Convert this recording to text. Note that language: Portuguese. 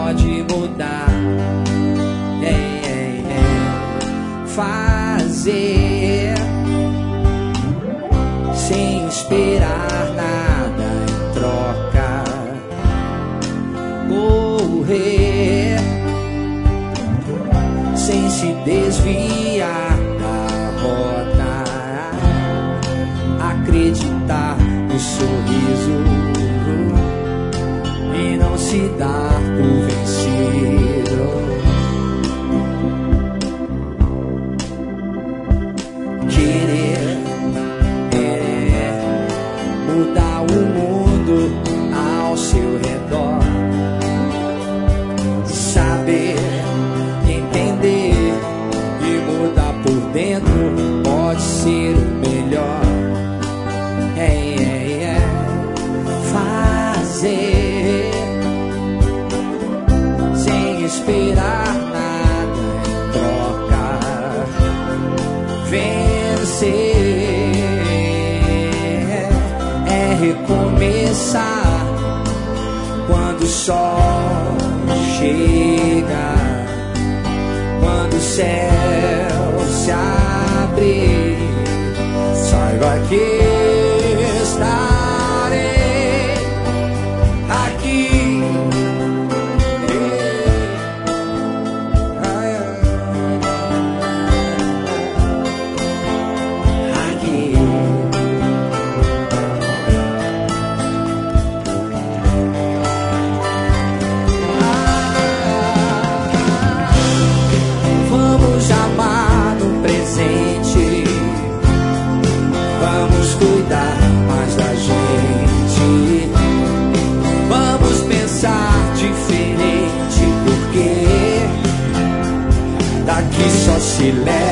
pode mudar. Fazer sem esperar nada em troca. Correr sem se desviar da rota. Acreditar no sorriso e não se dar por vencido. Querer mudar o mundo ao seu redor. Saber, entender e mudar por dentro pode ser o melhor. Fazer sem esperar nada em troca. Vencer é recomeçar quando o sol chega, quando o céu se abre. Saiba que estarei aqui. Vamos amar no presente, vamos cuidar mais da gente, vamos pensar diferente, porque daqui só se leva